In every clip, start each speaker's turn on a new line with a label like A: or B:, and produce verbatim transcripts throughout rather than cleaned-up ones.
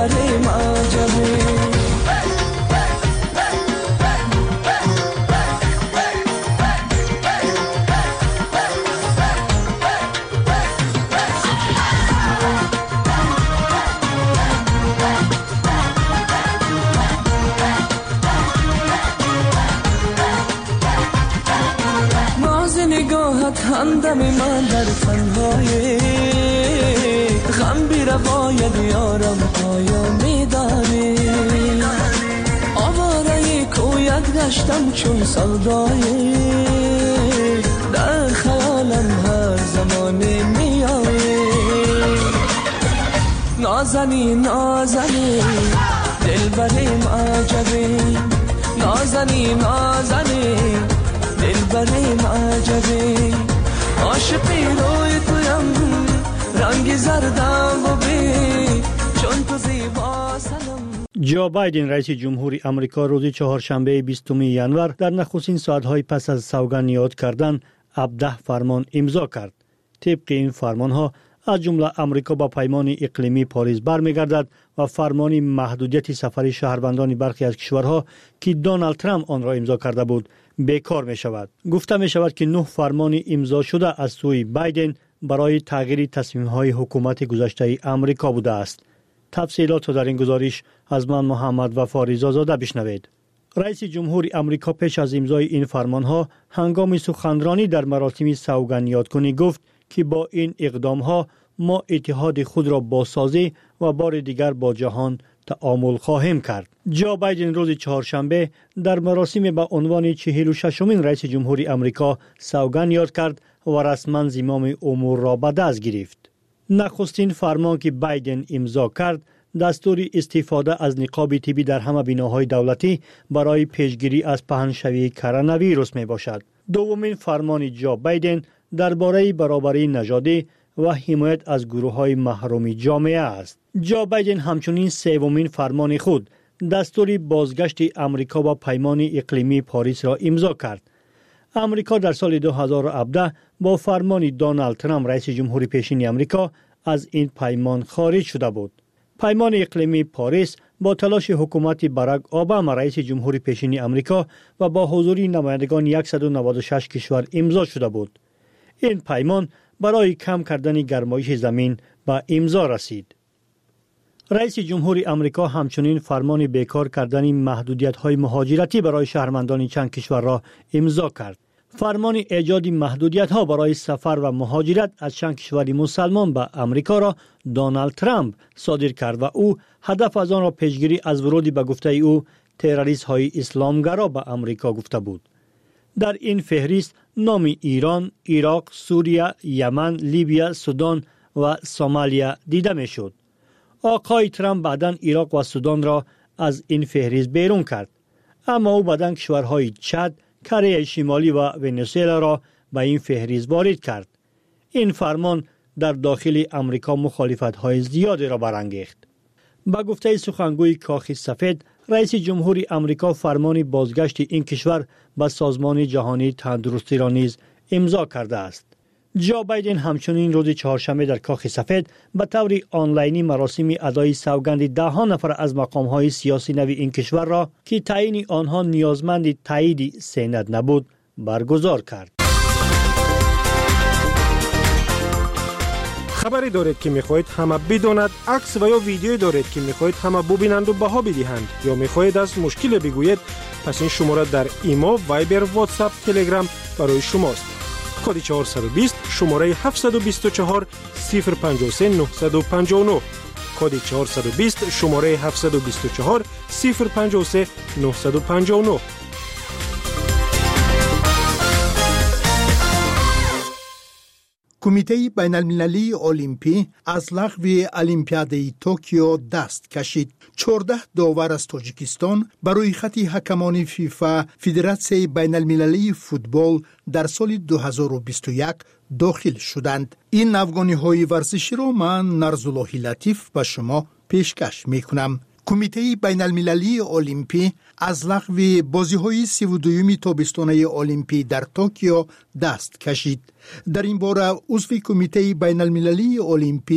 A: دلبریم عجبی. نگاهت همدم من در تنهایی، غم بی روایت یارم پایا میداری. آواره کویت گشتم چون سودایی، در خیالم هر زمانی میایی. نازنی نازنی دلبریم عجبی، نازنی نازنی دلبریم عجبی. عاشقی روی تویم رنگی زردم ببین چون تو زیبا سلام.
B: جو بایدن رئیس جمهوری آمریکا روز چهارشنبه بیستم ژانویه در نخستین ساعت‌های پس از سوگند یاد کردن هفده فرمان امضا کرد. طبق این فرمان‌ها از جمله آمریکا با پیمان اقلیمی پاریس برمیگردد و فرمان محدودیت سفر شهروندان برخی از کشورها که دونالد ترامپ آن را امضا کرده بود بیکار می شود. گفته می شود که نه فرمان امضا شده از سوی بایدن برای تغییر تصمیم‌های حکومت گذشته آمریکا بوده است. تفصیلات در این گزارش از من محمد وفا رضازاده بشنوید. رئیس جمهوری آمریکا پیش از امضای این فرمانها هنگام سخنرانی در مراسم سوگند یادکنی گفت که با این اقدامها ما اتحاد خود را بازسازی و بار دیگر با جهان تعامل خواهیم کرد. جو بایدن روز چهارشنبه در مراسم با عنوان چهل و ششمین رئیس جمهوری آمریکا سوگند یاد کرد و رسما زمام امور را به دست گرفت. نخستین فرمان که بایدن امضا کرد دستور استفاده از نقاب طبی در همه بناهای دولتی برای پیشگیری از پهنشوی کرونا ویروس می باشد. دومین فرمان جو بایدن درباره برابری نژادی و حمایت از گروه‌های محروم جامعه است. جو بایدن همچنین سومین فرمان خود دستور بازگشت آمریکا با پیمان اقلیمی پاریس را امضا کرد. آمریکا در سال دو هزار و هفده با فرمان دونالد ترامپ رئیس جمهوری پیشین آمریکا از این پیمان خارج شده بود. پیمان اقلیمی پاریس با تلاش حکومت باراک اوباما رئیس جمهوری پیشین آمریکا و با حضور نمایندگان صد و نود و شش کشور امضا شده بود. این پیمان برای کم کردن گرمایش زمین به امضا رسید. رئیس جمهوری آمریکا همچنین فرمان بیکار کردن محدودیت‌های مهاجرتی برای شهروندان چند کشور را امضا کرد. فرمان ایجاد محدودیت‌ها برای سفر و مهاجرت از چند کشور مسلمان به آمریکا را دونالد ترامپ صادر کرد و او هدف از آن را پیشگیری از ورود به گفته او تروریست‌های اسلامگرا به آمریکا گفته بود. در این فهرست نام ایران، عراق، سوریه، یمن، لیبی، سودان و سومالیا دیده میشد. آقای ترامپ بعداً عراق و سودان را از این فهرست بیرون کرد. اما او بعداً کشورهای چاد، کره شمالی و ونزوئلا را به این فهرست وارد کرد. این فرمان در داخل آمریکا مخالفت‌های زیادی را برانگیخت. با گفته سخنگوی کاخ سفید، رئیس جمهوری آمریکا فرمان بازگشت این کشور به سازمان جهانی تندرستی را نیز امضا کرده است. جو بایدن همچنین روز چهارشنبه در کاخ سفید به طور آنلاینی مراسم ادای سوگند ده ها نفر از مقام‌های سیاسی نو این کشور را که تعیین آنها نیازمند تایید سند نبود برگزار کرد.
C: خبری دارید که میخواهید همه بداند، عکس و یا ویدیویی دارید که میخواهید همه ببینند و بها بدهند یا میخواهید از مشکل بگویید، پس این شماره در ایمو، وایبر، واتساپ، تلگرام برای شماست. کد چهارصد و بیست شماره هفتصد و بیست و چهار صفر پنجاه و سه نهصد و پنجاه و نه. کد چهارصد و بیست شماره هفتصد و بیست و چهار صفر پنجاه و سه نهصد و پنجاه و نه.
D: کمیته بین المللی المپی از لغو المپیاد توکیو دست کشید. چهارده داور از تاجیکستان برای خط حکمان فیفا فدراسیون بین المللی فوتبال در سال دو هزار و بیست و یک داخل شدند. این افغانی های ورزشی را من نرزالله لطیف به شما پیشکش می کنم. کمیته بین المللی المپی از لغو بازی های سی و دوم تابستانه المپی در توکیو دست کشید. در این باره عضو کمیته بین المللی المپی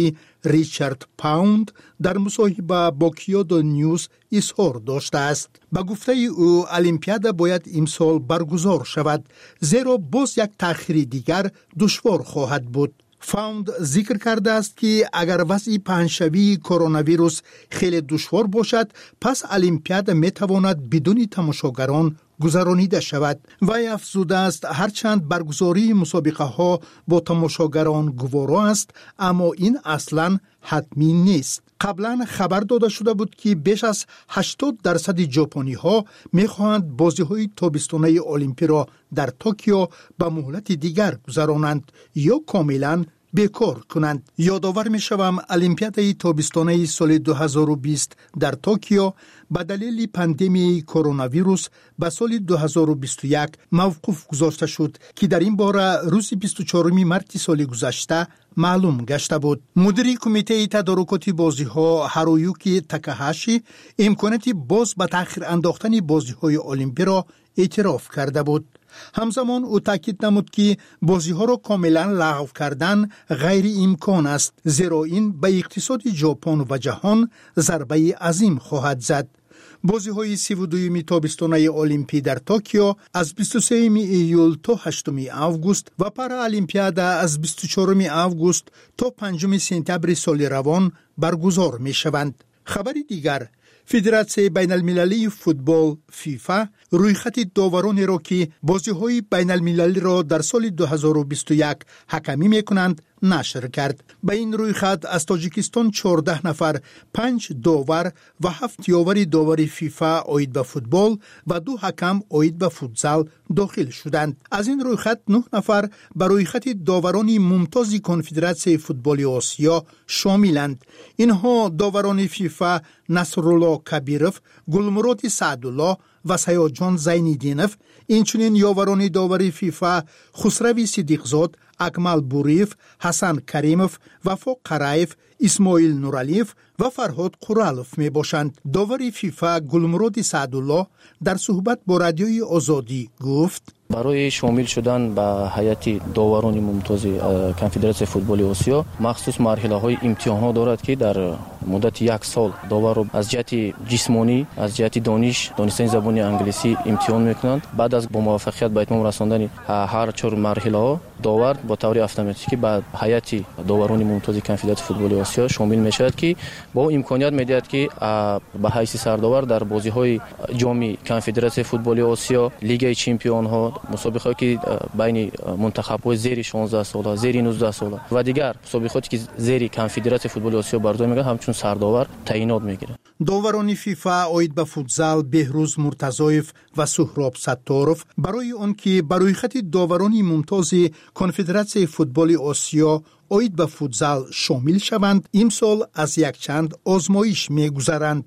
D: ریچارد پاوند در مصاحبه با کیودو نیوز اظهار داشته است. با گفته او المپیاد باید امسال برگزار شود، زیرا باز یک تأخیر دیگر دشوار خواهد بود. فاوند ذکر کرده است که اگر وضع پهنشوی کرونا ویروس خیلی دشوار باشد، پس المپیاد می تواند بدون تماشاگران گذرانیده شود. وی افزوده است هرچند برگزاری مسابقه ها با تماشاگران گوارا است، اما این اصلا حتمی نیست. قبلا خبر داده شده بود که بیش از هشتاد درصد ژاپنی ها می خواهند بازی های تابستانه المپی را در توکیو به مهلت دیگر گذرانند یا کاملا بیکار کنند. یادآور می شوم المپیاد تابستانه سال دو هزار و بیست در توکیو به دلیل پاندمی کرونا ویروس به سال دو هزار و بیست و یک موقوف گذاشته شد که در این باره روز بیست و چهارم مارس سال گذشته معلوم گشته بود. مدیر کمیته تدارکات بازی ها هارویوکی تاکاهاشی امکانات باز به تأخیر انداختن بازی های المپی را اعتراف کرده بود. همزمان او تاکید نمود که بازی ها را کاملا لغو کردن غیر امکان است، زیرا این به اقتصاد ژاپن و جهان ضربه عظیم خواهد زد. بازی های سی و دوم تابستانه المپی در توکیو از بیست و سوم ایول تا هشتم آگوست و پارا المپیاد از بیست و چهارم آگوست تا پنجم سپتامبر سال روان برگزار می شوند. خبری دیگر، فدراسیون بین المللی فوتبال فیفا رویخط داورانی را که بازی های بین المللی را در سال دو هزار و بیست و یک حکمی می کنند نشر کرد. به این رویخط از تاجیکستان چهارده نفر، پنج داور و هفت یاور داور فیفا آید به فوتبال و دو حکم آید به فوتزال داخل شدند. از این رویخط نه نفر به رویخط داوران ممتاز کنفدراسیون فوتبال آسیا شاملند. اینها داوران فیفا نصرالله کبیروف، گلمراد سعدالله و سیاجان زین‌الدینوف، اینچنین یاوران داوری فیفا خسروی صدیقزاد، اکمل بوریف، حسن کریموف، وفا قرایف، اسماعیل نورالیف و فرهاد قرالوف می باشند. داوری فیفا گلمراد سعدالله در صحبت با رادیوی آزادی گفت:
E: برای شامل شدن به هیئت داوران ممتاز کنفدراسیون فوتبال آسیا مخصوص مرحله‌های امتحان‌ها دارد که در مدت یک سال داور را از جهت جسمانی، از جهت دانش، دانستن زبان انگلیسی امتحان می‌کنند. بعد از با موفقیت به اتمام رساندن هر چهار مرحله‌ها داور با طور اتوماتیکی به هیئت داوران ممتاز کنفدراسیون فوتبال آسیا شامل می‌شود که با امکانیت می‌دهد که به حیث سرداور در بازی‌های جام کنفدراسیون فوتبال آسیا، لیگ چمپیون‌ها، مسابقاتی که بین منتخب‌های زیر شانزده ساله، زیر نوزده ساله و دیگر مسابقاتی که زیر کنفدراسیون فوتبال آسیا برگزار می‌گردد همچون سرداور تعیینات می‌گیرد.
D: داوران فیفا آید به فوتزال بهروز مرتضایف و سهراب ستاروف برای آنکه برای خط داوران ممتاز کنفدراسیون فوتبال آسیا آید به فوتزال شامل شوند، امسال از یک چند آزمایش می‌گذرند.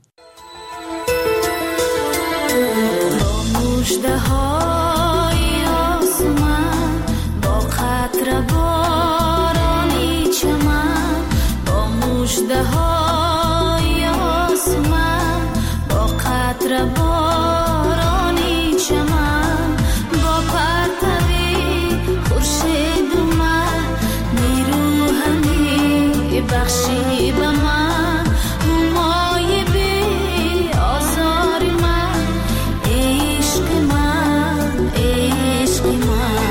F: مژده‌های آسمان با قطره بارانی چمن، با پرتوی خورشید من نیرو همی بخشی به من، همای بی آزار من، عشق من، عشق من.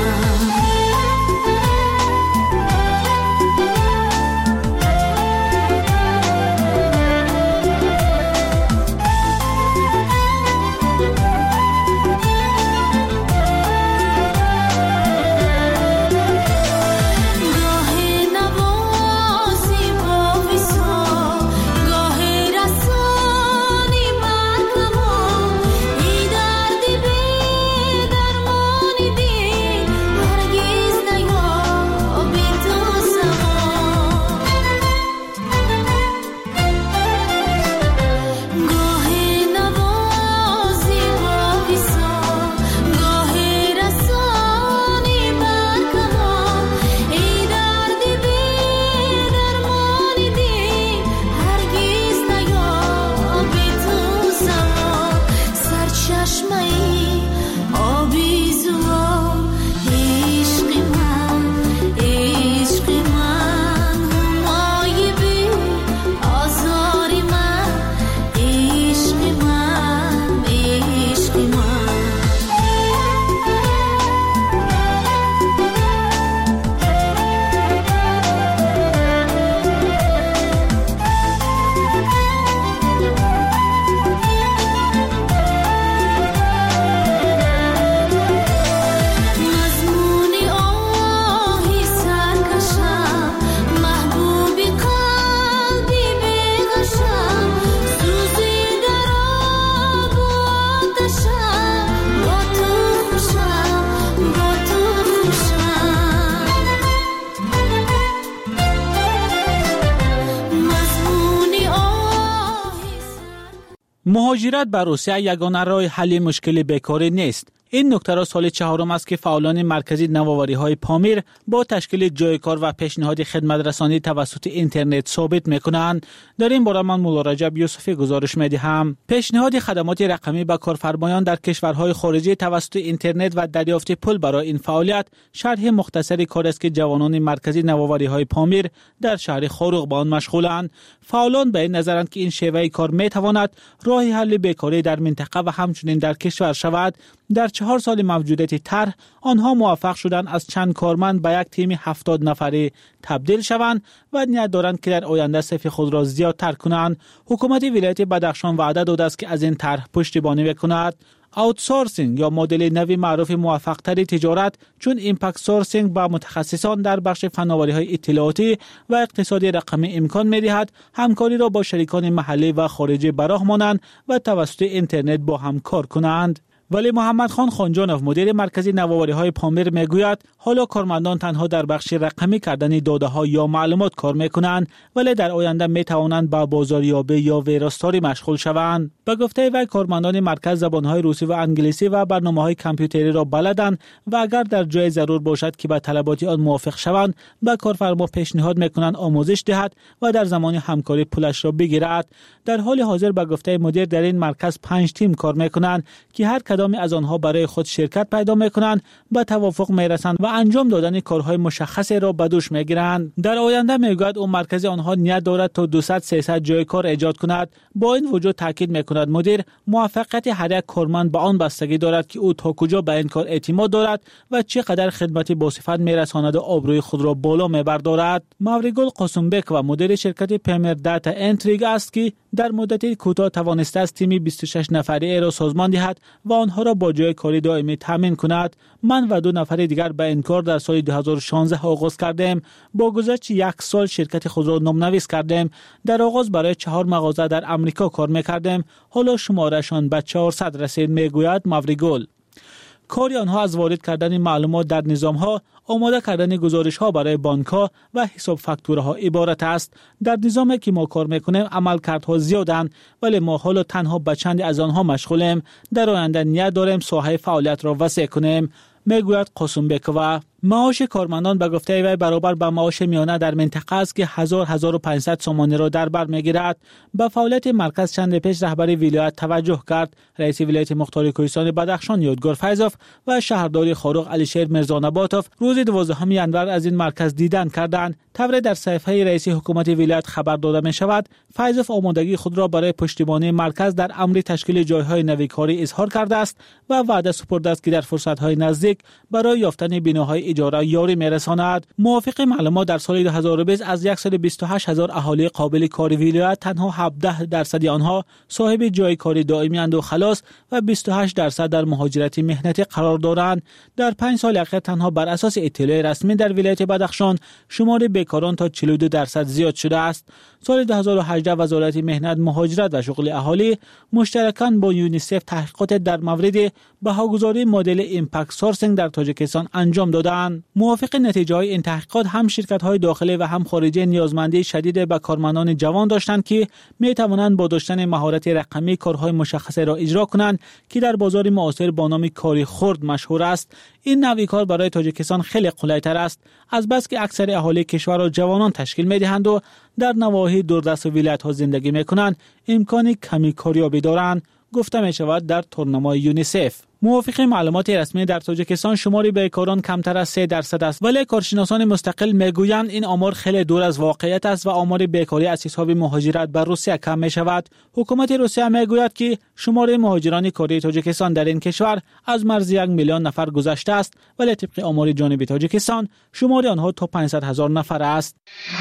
G: مهاجرت به روسیه یگانه راه حل مشکل بیکاری نیست. این نکته را سال چهارم است که فعالان مرکزی نوآوری‌های پامیر با تشکیل جای کار و پیشنهاد خدمت رسانی توسط اینترنت ثابت می‌کنند. در این باره من مولا رجب یوسفی گزارش می‌دهم. پیشنهاد خدمات رقمی به کارفرمایان در کشورهای خارجی توسط اینترنت و دریافت پول برای این فعالیت شرح مختصری کار است که جوانان مرکزی نوآوری‌های پامیر در شهر خاروق با آن مشغولند. فعالان به این نظرند که این شیوه کار می‌تواند راه حل بیکاری در منطقه و همچنین در کشور شود. در چهار سال موجودیت طرح آنها موفق شدند از چند کارمند به یک تیم هفتاد نفری تبدیل شوند و نیت دارند که در آینده صف خود را زیادتر کنند. حکومت ولایت بدخشان وعده داده است که از این طرح پشتیبانی میکند. آوتسورسینگ یا مدل نوی معروف موفق تری تجارت چون ایمپکت سورسینگ با متخصصان در بخش فناوری‌های اطلاعاتی و اقتصادی رقمی امکان می‌دهد همکاری را با شریکان محلی و خارجی براه مانند و توسط اینترنت با هم کار کنند. ولی محمد خان خانجانوف مدیر مرکزی نوآوری‌های پامیر میگوید حالا کارمندان تنها در بخش رقمی کردن داده‌ها یا معلومات کار میکنند ولی در آینده میتوانند با بازاریابی یا ویراستاری مشغول شوند. به گفته وی کارمندان مرکز زبان‌های روسی و انگلیسی و برنامه‌های کامپیوتری را بلدند و اگر در جای ضرور باشد که به طلبات آن موافق شوند به کارفرما پیشنهاد میکنند آموزش دهد و در زمان همکاری پولش را بگیرد. در حال حاضر به گفته مدیر در این مرکز پنج تیم کار میکنند که هر کدام از آنها برای خود شرکت پیدا میکنند، به توافق میرسند و انجام دادن کارهای مشخصی را به دوش میگیرند. در آینده میگوید اون مرکز آنها نیت دارد تا دویست سیصد جای کار ایجاد کند. با این وجود تاکید میکند مدیر موفقیت هر یک کارمند به آن بستگی دارد که او تا کجا به این کار اعتماد دارد و چقدر خدمتی با صفت میرساند و آبروی خود را بالا میبردارد. ماوریگل قاسمبک و مدیر شرکت پمر دیتا انتریگ است که در مدت کوتاه توانسته است تیمی بیست و شش نفره را سازمان دهد و آنها را با جای کاری دائمی تامین کند. من و دو نفر دیگر به این کار در سال دو هزار و شانزده آغاز کردیم. با گذشت یک سال شرکت خود را نام‌نویس کردیم. در آغاز برای چهار مغازه در امریکا کار می‌کردیم. حالا شمارهشان به چهارصد رسید، میگوید ماوریگل. کاری آنها از وارد کردن معلومات در نظام‌ها، آماده کردن گزارش‌ها برای بانک‌ها و حساب فاکتوره‌ها عبارت است. در نظامی که ما کار می‌کنیم عملکردها زیادند ولی ما حالا تنها به چند از آنها مشغولیم. در آینده نیت داریم ساحه فعالیت را وسیع کنیم، میگوید قاسمبک. و معاش کارمندان به گفته وی برابر به معاش میانه در منطقه است که هزار هزار و پانصد سامانه را در بر میگیرد. به فعالیت مرکز چند پیش رهبر ولایت توجه کرد. رئیس ولایت مختار کوهستان بدخشان یادگار فیضوف و شهردار خاروق علیشیر میرزانباتوف روز دوازدهم ژانویه از این مرکز دیدن کردند. طبری در صفحه رئیس حکومت ولایت خبر داده می شود فیضوف آمادگی خود را برای پشتیبانی مرکز در امر تشکیل جایهای نویکاری اظهار کرده است و وعده سپرده است که در فرصت‌های نزدیک برای یافتن بناهای اجاره یاری میرساند. موافق معلومات در سال دو هزار و بیست از صد و بیست و هشت هزار اهالی قابل کار ولایت تنها هفده درصد آنها صاحب جای کاری دائمی اند و خلاص و بیست و هشت درصد در مهاجرت مهنتی قرار دارند. در پنج سال اخیر تنها بر اساس اطلاع رسمی در ولایت بدخشان شمار بیکاران تا چهل و دو درصد زیاد شده است. سال دو هزار و هجده وزارت مهنت، مهاجرت و شغل اهالی مشترکاً با یونیسف تحقیقات در مورد بهاگذاری مدل ایمپکت سورسینگ در تاجیکستان انجام دادند. موافق نتیجه های این تحقیقات هم شرکت های داخلی و هم خارجی نیازمندی شدید به کارمندان جوان داشتند که می توانند با داشتن مهارت رقمی کارهای مشخصه را اجرا کنند که در بازار معاصر با نام کاری خرد مشهور است. این نوع کار برای تاجیکستان خیلی قلی‌تر است، از بس که اکثر اهالی کشور را جوانان تشکیل می دهند و در نواحی دوردست و ولایت ها زندگی می کنند، امکان کمی کاریابی دارند، گفته می شود در تورنمای یونیسف. موافق معلومات رسمی در تاجیکستان شمار بیکاران کمتر از سه درصد است، ولی کارشناسان مستقل میگویند این آمار خیلی دور از واقعیت است و آمار بیکاری از حساب مهاجرت بر روسیه کم می شود. حکومت روسیه میگوید که شمار مهاجران کاری تاجیکستان در این کشور از مرز یک میلیون نفر گذشته است، ولی طبق آمار جانب تاجیکستان شمار آنها تا پانصد هزار نفر است.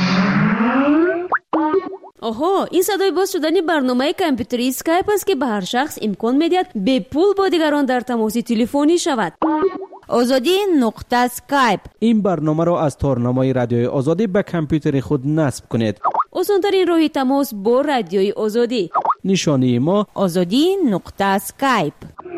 H: آها، این صدای باز شدن برنامه کامپیوتری اسکایپ است که به هر شخص امکان میدهد به پول با دیگران در تماس تلفنی شود. آزادی نقطه اسکایپ.
I: این برنامه را از تورنمای رادیوی آزادی به کامپیوتر خود نصب کنید.
H: آسان‌ترین راه تماس با رادیوی آزادی.
I: نشانی ما
H: آزادی نقطه اسکایپ.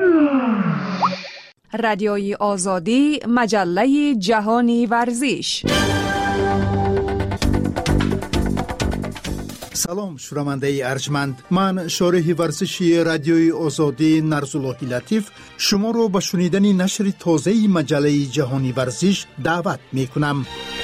J: رادیوی آزادی، مجله جهانی ورزش.
D: салом шунавандаи арҷманд, ман шориҳи варзиши радиои озодӣ Нарзуллоҳи Латиф шуморо ба шунидани нашри тозаи маҷаллаи ҷаҳонӣ варзиш даъват мекунам.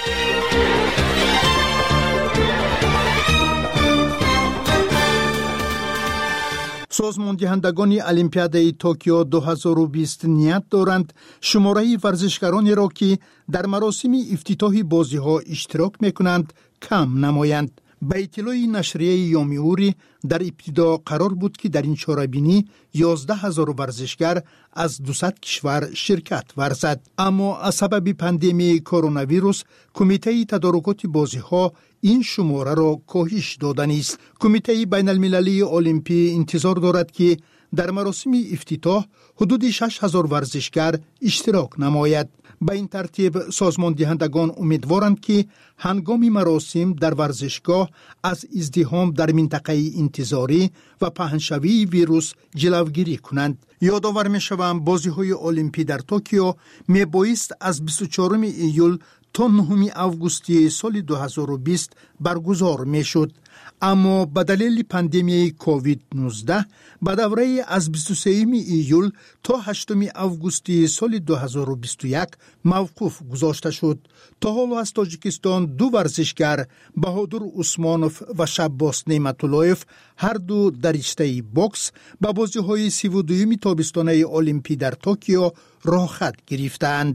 D: созмондиҳандагони Олимпиадаи Токио ду ҳазору бист ният доранд шумораи варзишгаронеро, ки дар маросими ифтитоҳи бозиҳо иштирок мекунанд, кам намоянд. ба иттилои нашрияи Йомиури дар ибтидо қарор буд, ки дар ин чорабинӣ ёздаҳ ҳазор варзишгар аз дусад кишвар ширкат варзад. аммо аз сабаби пандемияи коронавирус кумитаи тадорукоти бозиҳо ин шумораро коҳиш доданист. Кумитаи байналмилалии олимпӣ интизор дорад, ки дар маросими ифтитоҳ ҳудуди шаш ҳазор варзишгар иштирок намояд. ба ин тартиб созмондиҳандагон умедворанд, ки ҳангоми маросим дар варзишгоҳ аз издиҳом дар минтақаи интизорӣ ва паҳншавии вирус ҷилавгирӣ кунанд. ёдовар мешавам, бозиҳои олимпӣ дар Токио мебоист аз бисту чорум июл то нӯҳум августи соли ду ҳазору бист баргузор мешуд. аммо ба далели пандемияи ковид нуздаҳ ба давраи аз бисту сеюм июл то ҳаштум августи соли ду ҳазору бисту як мавқуф гузошта шуд. то ҳоло аз Тоҷикистон ду варзишгар, Баҳодур Усмонов ва Шаббос Неъматуллоев, ҳарду дар риштаи бокс ба бозиҳои сиву дуюми тобистонаи олимпӣ дар Токио роҳхат гирифтаанд.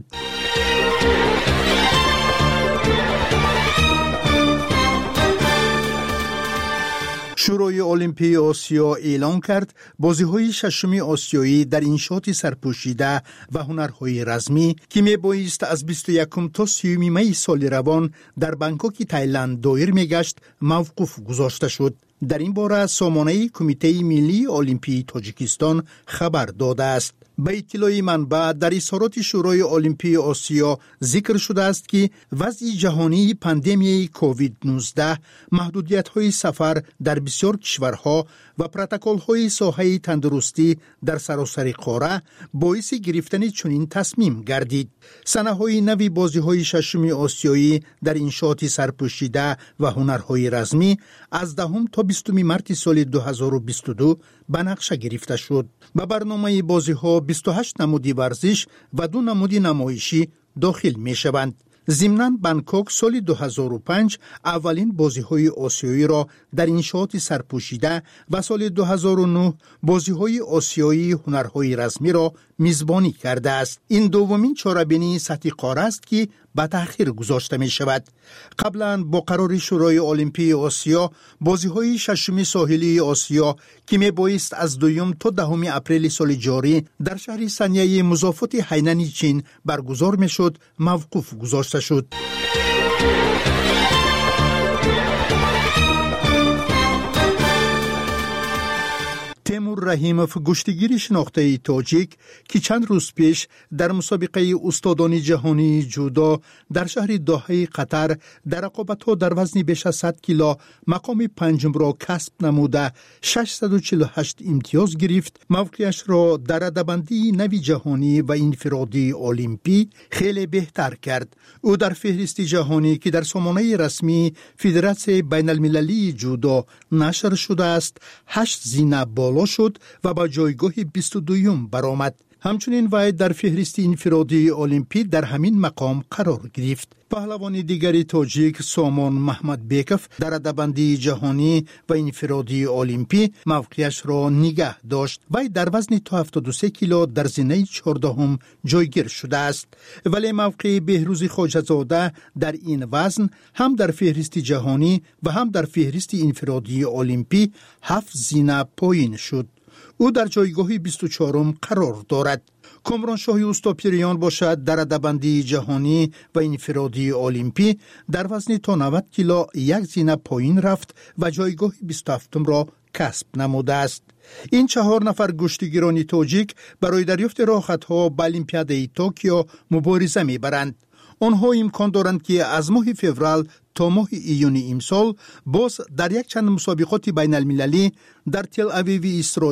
D: шӯрои олимпии осиё эълон кард бозиҳои шашуми осиёӣ дар иншооти сарпӯшида ва ҳунарҳои размӣ, ки мебоист аз бисту якум то сеюми майи соли равон дар Бангкоки Таиланд доир мегашт, мавқуф гузошта шуд. дар ин бора сомонаи Кумитаи Миллии Олимпии Тоҷикистон хабар додааст. ба иттилои манбаъ, дар изҳороти шӯрои олимпии осиё зикр шудааст, ки вазъи ҷаҳонии пандемияи ковид нуздаҳ, маҳдудиятҳои сафар дар бисёр кишварҳо ва протоколҳои соҳаи тандурустӣ дар саросари қора боиси гирифтани чунин тасмим гардид. санаҳои нави бозиҳои шашуми осиёӣ дар иншооти сарпӯшида ва ҳунарҳои размӣ аз даҳум то бистуми марти соли ду ҳазору бисту ду ба нақша гирифта шуд. ба барномаи бозиҳо бисту ҳашт намуди варзиш ва ду намуди намоишӣ дохил мешаванд. зимнан Бангкок соли ду ҳазору панҷ аввалин бозиҳои осиёиро дар иншооти сарпӯшида ва соли ду ҳазору нӯҳ бозиҳои осиёии ҳунарҳои размиро мизбонӣ кардааст. ин дуввумин чорабинии сатҳи қора аст, ки ба таъхир гузошта мешавад. қаблан бо қарори шӯрои олимпии осиё бозиҳои шашуми соҳилии осиё, ки мебоист аз дуюм то даҳуми апрели соли ҷорӣ дар шаҳри Санъяи музофоти Ҳайнани Чин баргузор мешуд, мавқуф гузошта шуд. Темур Раҳимов, куштигири шинохтаи тоҷик, ки чанд рӯз пеш дар мусобиқаи устодони ҷаҳонии ҷудо дар шаҳри Доҳаи Қатар дар рақобатҳо дар вазни беш аз сад кило мақоми панҷумро касб намуда шашсаду чилу ҳашт имтиёз гирифт, мавқеашро дар радабандии нави ҷаҳонӣ ва инфиродии олимпӣ хеле беҳтар кард. ӯ дар феҳристи ҷаҳонӣ, ки дар сомонаи расмии Федератсияи байналмилалии ҷудо нашр шудааст, ҳашт зина боло шуд ва ба ҷойгоҳи бисту дуюм баромад. ҳамчунин вай дар феҳристи инфиродии олимпӣ дар ҳамин мақом қарор гирифт. паҳлавони дигари тоҷик Сомон Маҳмадбеков дар радабандии ҷаҳонӣ ва инфиродии олимпӣ мавқеашро нигаҳ дошт. вай дар вазни то ҳафтоду се кило дар зинаи чордаҳум ҷойгир шудааст. вале мавқеи Беҳрӯзи Хоҷазода дар ин вазн ҳам дар феҳристи ҷаҳонӣ ва ҳам дар феҳристи инфиродии олимпӣ ҳафт зина поин шуд. ӯ дар ҷойгоҳи бисту чорум қарор дорад. Комроншоҳи Устопириён бошад дар радабандии ҷаҳонӣ ва инфиродии олимпӣ дар вазни то навад кило як зина поин рафт ва ҷойгоҳи бисту ҳафтумро касб намудааст. ин чаҳор нафар куштигирони тоҷик барои дарёфти роҳхатҳо ба Олимпиадаи Токио мубориза мебаранд. онҳо имкон доранд, ки аз моҳи феврал то моҳи июни имсол боз дар якчанд мусобиқоти байналмилалӣ дар Тел-Авиви Исроил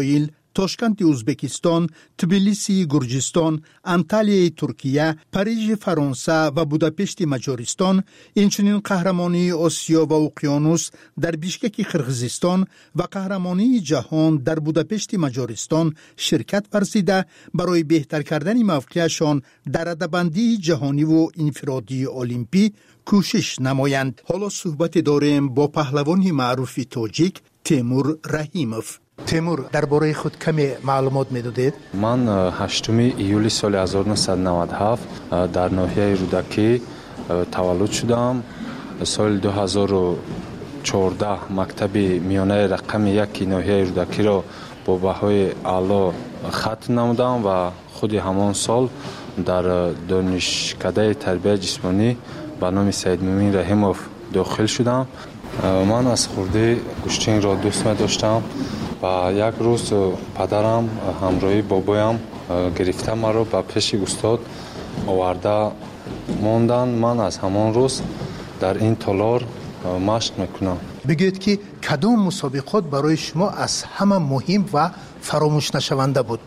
D: تاشکند ازبکستان، تبلیسی گرجستان، انطالیای ترکیه، پاریژ فرانسه و بوداپشت مجارستان، اینچنین قهرمانی آسیا و اقیانوس در بیشکک قرقیزستان و قهرمانی جهان در بوداپشت مجارستان شرکت ورزیده برای بهتر کردن موقعشان در رده‌بندی جهانی و انفرادی المپی کوشش نمایند. حالا صحبت داریم با پهلوان معروف تاجیک تیمور رحیموف. تیمور، درباره خود کمی معلومات میدادید؟
K: من هشتم ایولی سال هزار و نهصد و نود و هفت در ناحیه رودکی تولد شدم. سال دو هزار و چهارده مکتب میانه رقم یک ناحیه رودکی را با بهای اعلی ختم نمودم و خود همان سال در دانشکده تربیت جسمانی به نام سید مومن رحیموف داخل شدم. من از خورده گوشتین را دوست می داشتم و یک روز پدرم همراهی بابایم گرفته مرا به پیش استاد آورده ماندن. من از همان روز در این تالار مشق میکنم.
D: بگید که کدام مسابقات برای شما از همه مهم و فراموش نشونده بود؟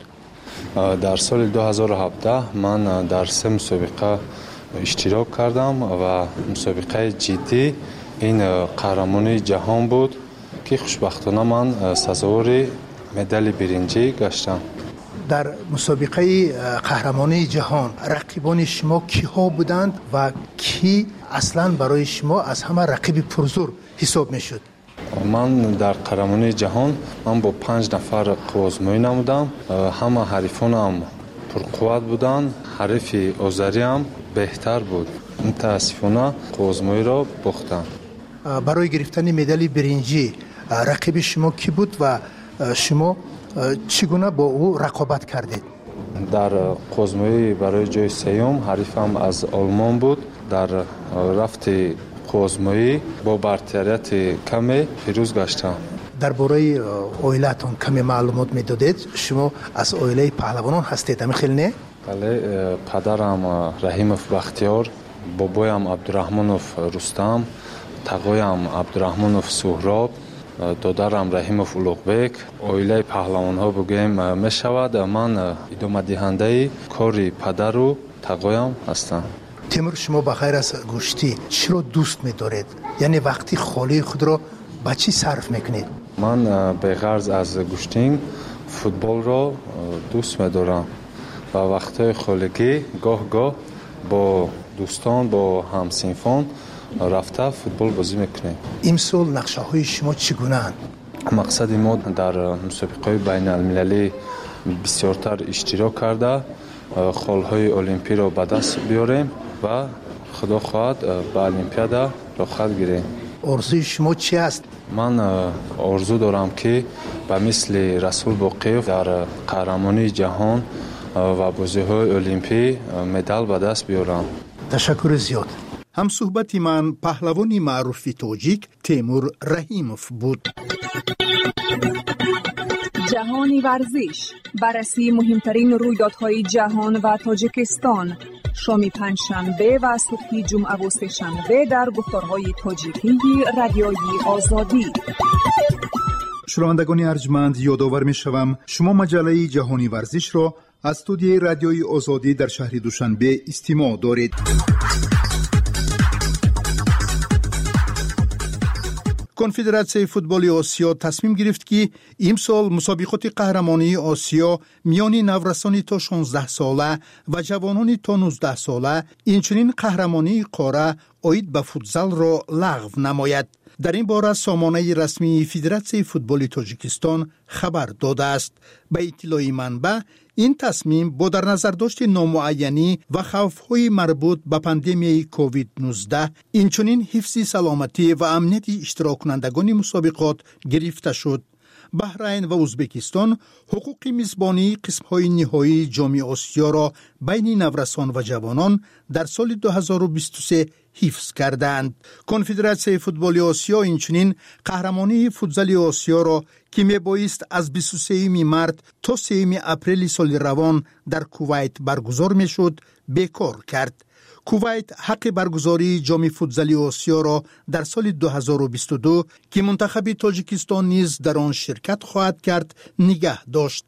K: در سال دو هزار و هفده من در سه مسابقه اشتراک کردم و مسابقه جدی این قهرمانی جهان بود که خوشبختانه من سزاوار مدال برنجی گشتم.
D: در مسابقه قهرمانی جهان رقیبان شما کیها بودند و کی اصلا برای شما از همه رقیب پرزور حساب میشد؟
K: من در قهرمانی جهان من با پنج نفر قوازمایی نمودم. همه حریفانم پرقوت بودند. حریف آذری هم بهتر بود. متاسفانه قوازمایی را باختم.
D: برای گرفتن مدال برنجی رقیب شما کی بود و شما چگونه با او رقابت کردید؟
K: در قوازمایی برای جای سیوم حریفم از آلمان بود. در رفت قوازمایی با برتریت کمی پیروز گشتم.
D: درباره عائلتون کمی معلومات میدادید؟ شما از عائله پهلوانان هستید همین نه؟
K: بله، پدرم رحیموف بختیار، بابایم عبدالرحمنوف رستم، تقایم عبدالرحمنوف سهراب، دادرم رحیموف اولوغبک. عائله پهلوان ها بگویم می شود. من ادامه دهنده کاری پدر و تقایم هستم.
D: تیمور، شما بخیر از گوشتی چرا دوست می دارید؟ یعنی وقتی خالی خود را با چی صرف میکنید؟
K: من به غرض از گوشتین فوتبال را دوست می دارم و وقتی خالگی گاه گاه با دوستان با همسنفان رفته فوتبال بازی میکنیم.
D: امسال نقشه های شما چگونه اند؟
K: مقصد ما در مسابقه بین المللی بسیارتر اشتراک کرده خال های المپی را به دست بیاریم و خدا خواهد به المپیادا رخصت گیریم.
D: آرزوی شما چی است؟
K: من آرزو دارم که به مثل رسول باقیف در قهرمانی جهان و بازی های المپی مدال به دست بیارم.
D: تشکر زیاد. هم صحبت من پهلوانی معروف تاجیک تیمور رحیموف بود.
J: جهانی ورزش، بررسی مهمترین رویدادهای جهان و تاجیکستان، شامی پنجشنبه و صبح جمعه و سه‌شنبه در گفتارهای تاجیکی رادیوی آزادی.
D: شنوندگان ارجمند، یادآور می‌شوم شما مجله جهانی ورزش را از استودیوی رادیوی آزادی در شهر دوشنبه استماع دارید. کنفدراسیون فوتبال آسیا تصمیم گرفت که امسال مسابقات قهرمانی آسیا میان نورسانی تا شانزده ساله و جوانان تا نوزده ساله، اینچنین قهرمانی قاره عاید به فوتزال را لغو نماید. در این باره سامانه رسمی فدراسیون فوتبال تاجیکستان خبر داده است. به اطلاع منبع، این تصمیم با در نظر داشت نامعینی و خوف‌های مربوط به پاندمی کووید نوزده، اینچنین حفظ سلامتی و امنیت اشتراک کنندگان مسابقات گرفته شد. بحرین و ازبکستان حقوق میزبانی قسم‌های نهایی جام آسیا را بین نورسان و جوانان در سال دو هزار و بیست و سه حفظ کردند. کنفدراسیون فوتبال آسیا اینچنین قهرمانی فوتزال آسیا را که میبایست از بیست و سوم مارس تا سوم اپریل سال روان در کویت برگزار میشد بیکار کرد. کویت حق برگزاری جام فوتزالی آسیا را در سال دو هزار و بیست و دو که منتخب تاجیکستان نیز در آن شرکت خواهد کرد نگه داشت.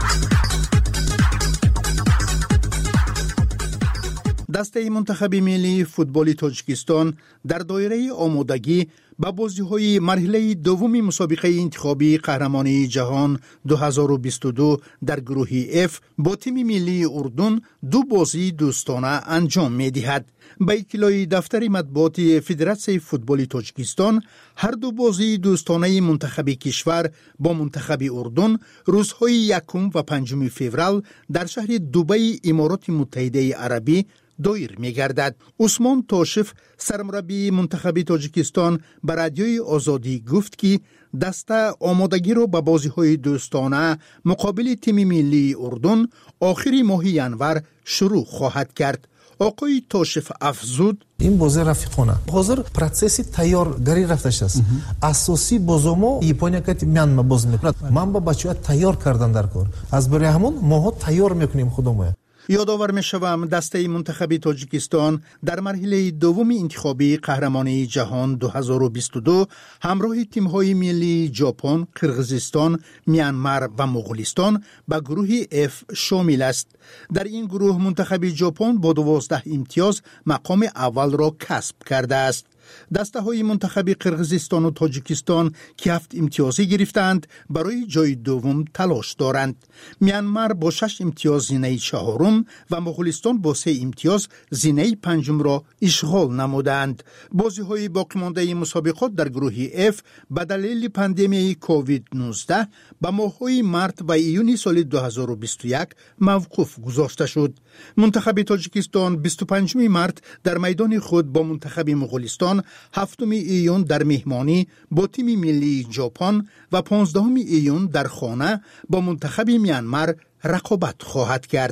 D: دسته منتخب ملی فوتبال تاجیکستان در دایره آمادگی به بازی‌های مرحله دوم مسابقه انتخابی قهرمانی جهان دو هزار و بیست و دو در گروه اف با تیم ملی اردن دو بازی دوستانه انجام می‌دهد. به اطلاع دفتر مطبوعات فدراسیون فوتبال تاجیکستان، هر دو بازی دوستانه منتخب کشور با منتخب اردن روزهای یکم و پنجم فوریه در شهر دبی امارات متحده عربی دایر می‌گردد. عثمان تاشف سرمربی منتخب تاجیکستان به رادیوی آزادی گفت که دسته آمادگی را به بازی‌های دوستانه مقابل تیم ملی اردن آخر ماه ینور شروع خواهد کرد. آقای تاشف افزود
L: این بازی رفیقانه حاضر پروسسی تیارگاری رفتش است. اساسی بازمو یپونیا که میانمار باز میکنه. من با بچه‌ها تیار کردن در کار. از برای همون ماها تیار میکنیم خودمون.
D: یادآور می‌شوم دسته منتخب تاجیکستان در مرحله دوم انتخابی قهرمانی جهان دو هزار و بیست و دو همراه تیم‌های ملی ژاپن، قرقیزستان، میانمار و مغولستان به گروه اف شامل است. در این گروه منتخب ژاپن با دوازده امتیاز مقام اول را کسب کرده است. دسته های منتخب قرقیزستان و تاجیکستان که هفت امتیازی گرفتند برای جای دوم تلاش دارند. میانمار با شش امتیاز زینه چهارم و مغولستان با سه امتیاز زینه پنجم را اشغال نمودند. بازی های باقی مانده مسابقات در گروه اف به دلیل پاندمی کووید نوزده به ماه‌های مارس و ایون سال دو هزار و بیست و یک موقوف گذاشته شد. منتخب تاجیکستان بیست و پنجم مارس در میدان خود با منتخب مغولستان، هفتم ایون در مهمانی با تیم ملی ژاپن و پانزدهم ایون در خانه با منتخب میانمار رقابت خواهد کرد.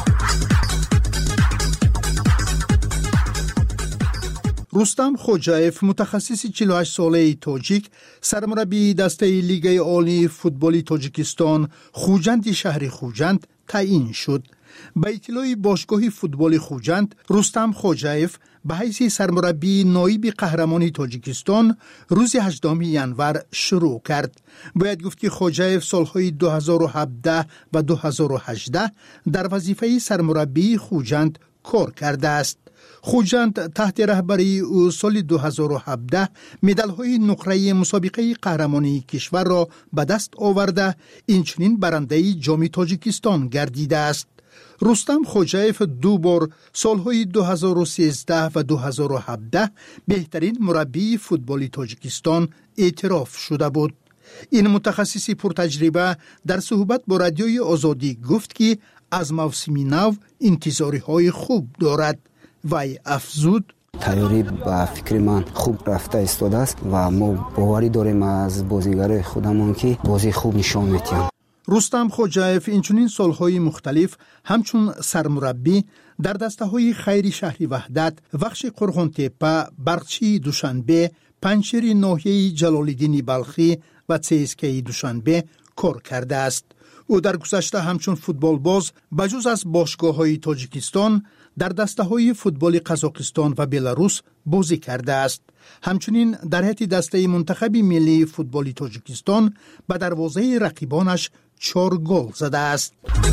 D: رستم خوجایف متخصص چهل و هشت ساله تاجیک سرمربی دسته لیگ عالی فوتبال تاجیکستان خوجند شهر خوجند تعیین شد. به اطلاع باشگاه فوتبال خوجند، رستم خوجایف به حیث سرمربی نایب قهرمان تاجیکستان روز هجدهم ینور شروع کرد. باید گفت که خوجایف سالهای دو هزار و هفده و دو هزار و هجده در وظیفه سرمربی خوجند کار کرده است. خوجند تحت رهبری او سال دو هزار و هفده مدال‌های نقره مسابقه قهرمانی کشور را به دست آورده، اینچنین برنده جام تاجیکستان گردیده است. رستم خوجایف دو بار سالهای دو هزار و سیزده و دو هزار و هفده بهترین مربی فوتبال تاجیکستان اعتراف شده بود. این متخصص پرتجربه در صحبت با رادیوی آزادی گفت که از موسم نو انتظاری های خوب دارد. وی افزود
M: تیاری با فکر من خوب رفته ایستاده است و ما باوری داریم از بازیگرای خودمون که بازی خوب نشان میدن.
D: رستم خوجایف اینچنین سالهای مختلف همچون سرمربی در دسته های خیری شهری وحدت، بخش قرغن‌تپه، برقچی دوشنبه، پنجشیر ناحیه جلال‌الدین بلخی و سیسکی دوشنبه کار کرده است. او در گذشته همچون فوتبال باز بجز از باشگاه های تاجیکستان در دسته های فوتبال قزاقستان و بلاروس بازی کرده است. همچنین در هیئت دسته منتخب ملی فوتبال تاجیکستان به دروازه رقیبانش چهار گل زده است.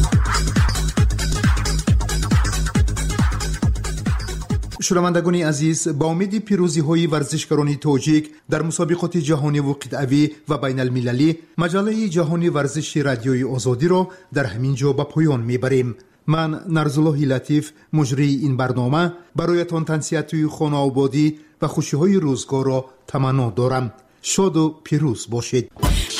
D: شنوندگان عزیز، با امید پیروزی های ورزشکاران تاجیک در مسابقات جهانی و قطعی و بین المللی، مجله جهانی ورزش رادیوی آزادی را در همین جا به پایان میبریم. من نرزالله لطیف مجری این برنامه برایتان تنسیت خانه آبادی و خوشی های روزگار را تمنا دارم. شاد و پیروز باشید.